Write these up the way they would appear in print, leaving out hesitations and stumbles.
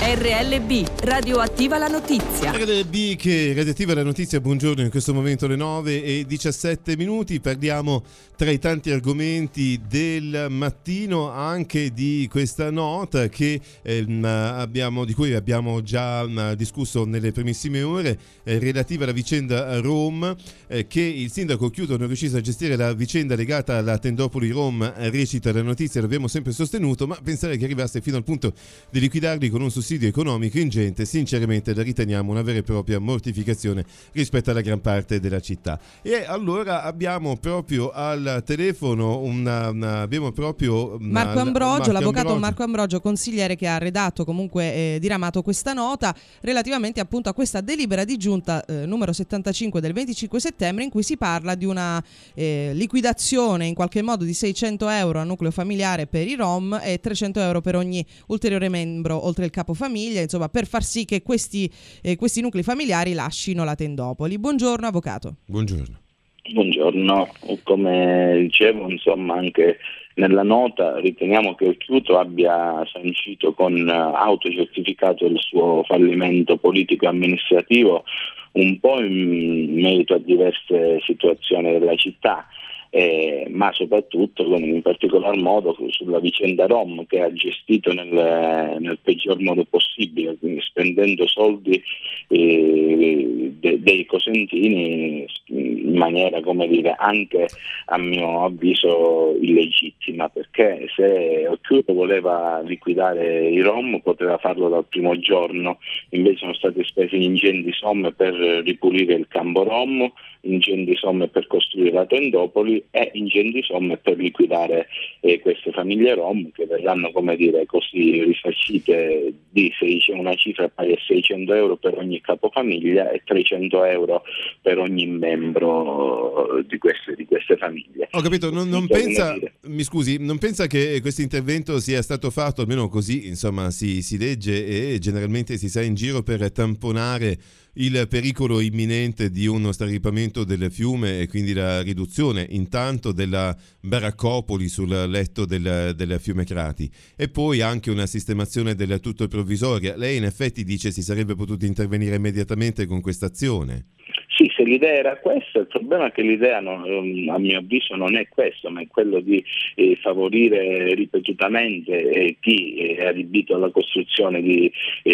RLB, radioattiva la notizia. RLB che radioattiva la notizia, buongiorno, in questo momento le 9:17. Parliamo tra i tanti argomenti del mattino anche di questa nota che di cui abbiamo già discusso nelle primissime ore, relativa alla vicenda Rom, che il sindaco Occhiuto non è riuscito a gestire la vicenda legata alla tendopoli Rom, recita la notizia, l'abbiamo sempre sostenuto, ma pensare che arrivasse fino al punto di liquidarli con un sussidio economico ingente, sinceramente la riteniamo una vera e propria mortificazione rispetto alla gran parte della città. E allora abbiamo proprio al telefono Marco Ambrogio, l'avvocato Marco Ambrogio, consigliere, che ha redatto, comunque diramato questa nota relativamente appunto a questa delibera di giunta numero 75 del 25 settembre, in cui si parla di una liquidazione in qualche modo di 600 euro a nucleo familiare per i Rom e 300 euro per ogni ulteriore membro oltre il capofamiglia, insomma, per far sì che questi nuclei familiari lascino la tendopoli. Buongiorno avvocato. Buongiorno. Buongiorno, come dicevo, insomma, anche nella nota riteniamo che Occhiuto abbia sancito con autocertificato il suo fallimento politico e amministrativo, un po' in merito a diverse situazioni della città, ma soprattutto in particolar modo sulla vicenda Rom, che ha gestito nel peggior modo possibile, quindi spendendo soldi dei cosentini in maniera, come dire, anche a mio avviso illegittima, perché se Occhiuto voleva liquidare i Rom poteva farlo dal primo giorno, invece sono state spese ingenti somme per ripulire il campo Rom, ingenti somme per costruire la tendopoli e ingenti somme per liquidare queste famiglie Rom, che verranno, come dire, così risarcite di una cifra pari a 600 euro per ogni capofamiglia e 300 euro per ogni membro di queste famiglie. Ho capito, non pensa che questo intervento sia stato fatto, almeno così insomma si legge e generalmente si sa in giro, per tamponare il pericolo imminente di uno straripamento del fiume e quindi la riduzione intanto della baraccopoli sul letto del fiume Crati, e poi anche una sistemazione del tutto provvisoria. Lei in effetti dice si sarebbe potuto intervenire immediatamente con questa azione? Sì, se l'idea era questa, il problema è che l'idea a mio avviso non è questo, ma è quello di favorire ripetutamente chi è adibito alla costruzione di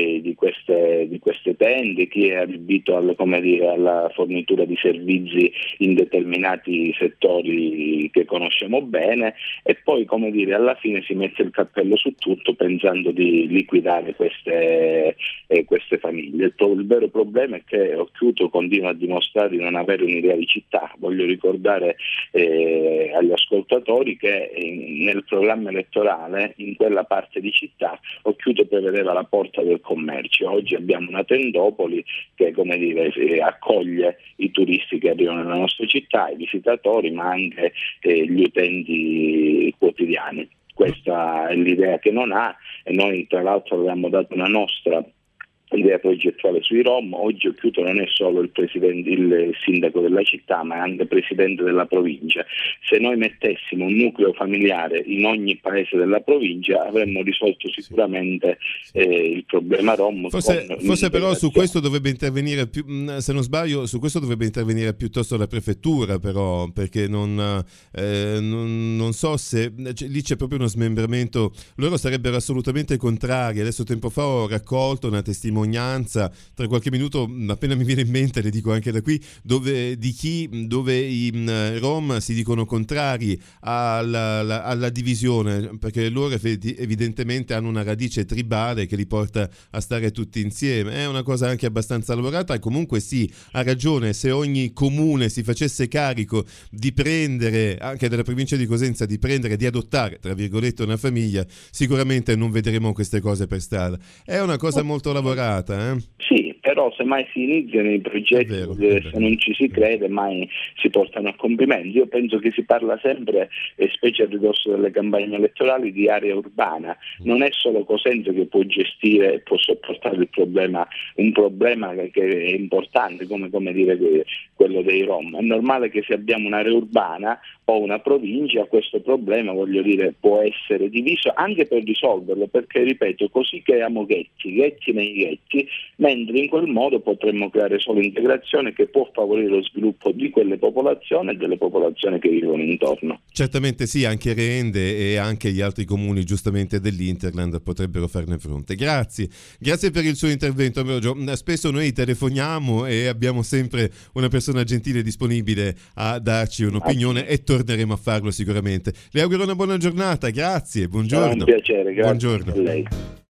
queste tende, chi è adibito alla fornitura di servizi in determinati settori che conosciamo bene, e poi, come dire, alla fine si mette il cappello su tutto pensando di liquidare queste famiglie. Il vero problema è che Occhiuto continua a dimostrare di non avere un'idea di città. Voglio ricordare agli ascoltatori che nel programma elettorale in quella parte di città Occhiuto prevedeva la porta del commercio. Oggi abbiamo una tendopoli che, come dire, accoglie i turisti che arrivano nella nostra città, i visitatori, ma anche gli utenti quotidiani. Questa è l'idea che non ha, e noi tra l'altro abbiamo dato una nostra idea progettuale sui Rom. Oggi Occhiuto non è solo il sindaco della città, ma è anche presidente della provincia. Se noi mettessimo un nucleo familiare in ogni paese della provincia avremmo risolto sicuramente il problema Rom. Forse però su questo dovrebbe intervenire se non sbaglio, su questo dovrebbe intervenire piuttosto la prefettura, però, perché non so se lì c'è proprio uno smembramento. Loro sarebbero assolutamente contrari. Adesso tempo fa ho raccolto una testimonianza, tra qualche minuto appena mi viene in mente le dico anche da qui, dove i Rom si dicono contrari alla divisione, perché loro evidentemente hanno una radice tribale che li porta a stare tutti insieme. È una cosa anche abbastanza lavorata, e comunque sì, ha ragione, se ogni comune si facesse carico di prendere, anche della provincia di Cosenza, di adottare tra virgolette una famiglia, sicuramente non vedremo queste cose per strada. È una cosa molto lavorata. Sì, però se mai si iniziano i progetti, se non ci si crede mai si portano a compimento. Io penso che si parla sempre, specie a ridosso delle campagne elettorali, di area urbana. Non è solo Cosenza che può gestire e può sopportare un problema che è importante come dire quello dei Rom. È normale che se abbiamo un'area urbana o una provincia, questo problema, voglio dire, può essere diviso anche per risolverlo, perché ripeto, così creiamo ghetti nei ghetti, mentre in quel modo potremmo creare solo integrazione che può favorire lo sviluppo di quelle popolazioni e delle popolazioni che vivono intorno. Certamente sì, anche Rende e anche gli altri comuni giustamente dell'Interland potrebbero farne fronte. Grazie per il suo intervento, Ambrogio. Spesso noi telefoniamo e abbiamo sempre una persona gentile disponibile a darci un'opinione e torneremo a farlo sicuramente. Le auguro una buona giornata, grazie, buongiorno. È un piacere, grazie buongiorno. a lei.